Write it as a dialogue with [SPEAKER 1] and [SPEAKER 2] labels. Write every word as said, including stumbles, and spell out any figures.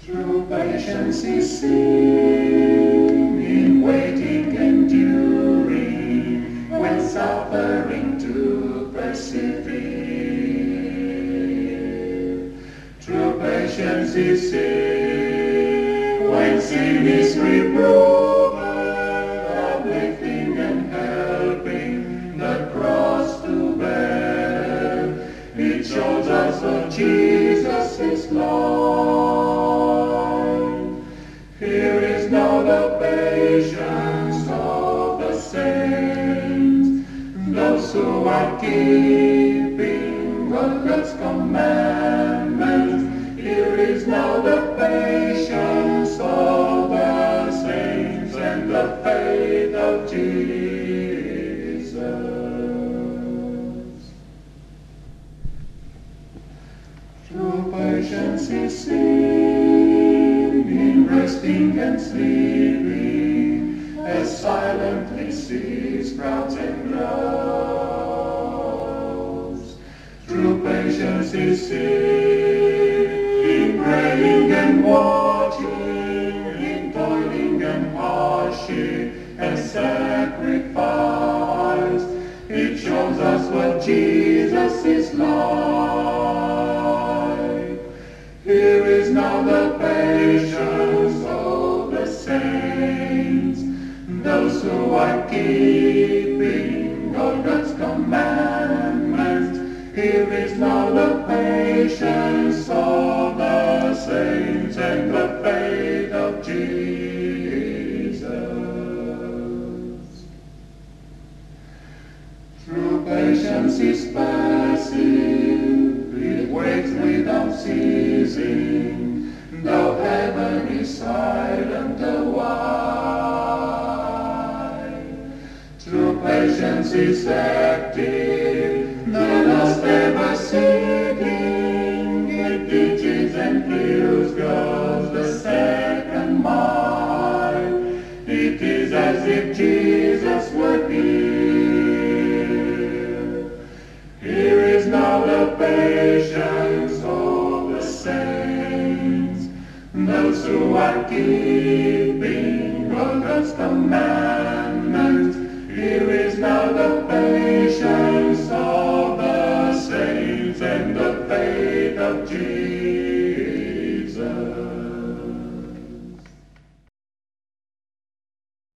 [SPEAKER 1] True patience is seen in waiting, enduring, when suffering to persevere. True patience is seen when sin is reproved, uplifting and helping the cross to bear. It shows us that Jesus is Lord. Here is now the patience of the saints, those who are keeping God's commandments. Here is now the patience of the saints and the faith of Jesus. True patience is seen in resting and sleeping, as silently seas sprouts and grows. True patience is seen in praying and watching, in toiling and hardship and sacrifice. It shows us what Jesus is like. Here is now the patience of the saints, those who are keeping all God's commandments. Here is now the patience of the saints and the faith of Jesus. True patience is passive, it waits without ceasing, though heaven is silent a while. True patience is active, the lost ever seeking, it teaches and feels goes the second mile. It is as if Jesus were here. Here is now the patience of the saints, those who are keeping